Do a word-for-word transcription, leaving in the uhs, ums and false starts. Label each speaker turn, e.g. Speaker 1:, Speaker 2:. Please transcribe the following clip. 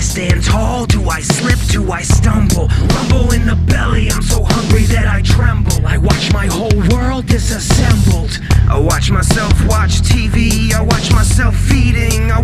Speaker 1: stand tall? Do I slip? Do I stumble? Rumble in the belly, I'm so hungry that I tremble. I watch my whole world disassembled. I watch myself watch T V, I watch myself feeding, I